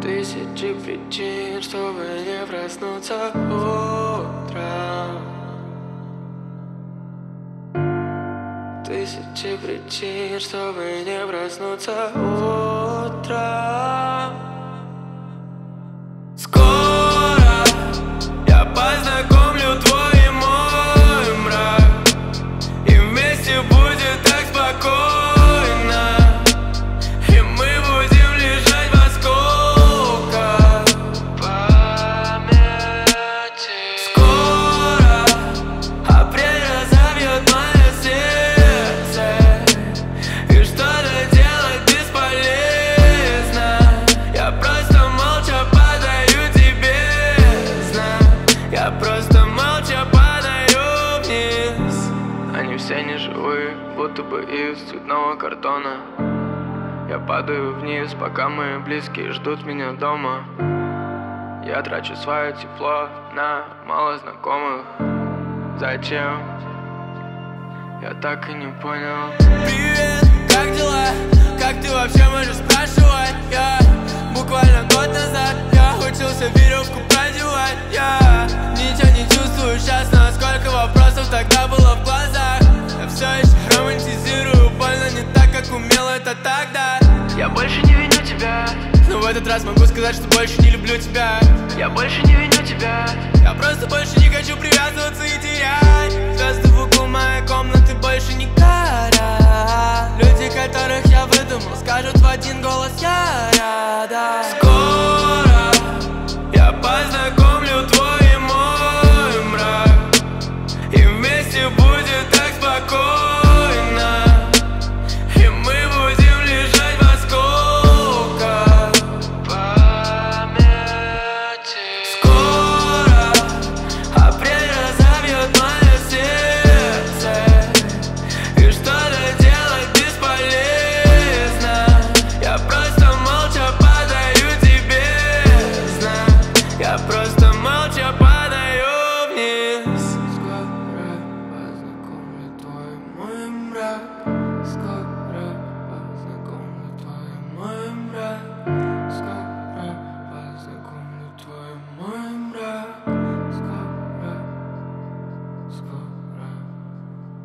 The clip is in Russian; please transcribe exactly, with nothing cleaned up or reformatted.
Тысячи причин, чтобы не проснуться утром. Тысячи причин, чтобы не проснуться утром. Скоро я познакомлю твой и мой мрак, и вместе будет так спокойно, и мы будем лежать в осколках памяти. Скоро апрель разобьет мое сердце, и что-то делать бесполезно. Я просто молча подаю тебе знак, я просто молча падаю вниз. Они все неживые, будто бы из цветного картона. Я падаю вниз, пока мои близкие ждут меня дома. Я трачу свое тепло на мало знакомых. Зачем? Я так и не понял. Привет, как дела? Как ты вообще можешь спрашивать? Я буквально год назад я учился веревку продевать. Я ничего не чувствую сейчас, но сколько вопросов тогда было в глазах. Я все еще романтизирую, больно не так, как умел это тогда. Я больше не виню тебя, но в этот раз могу сказать, что больше не люблю тебя. я больше не виню тебя. Я просто больше не хочу привязываться и терять. Звезды в углу моей комнаты больше не горят. Люди, которых я выдумал, скажут в один голос я рад.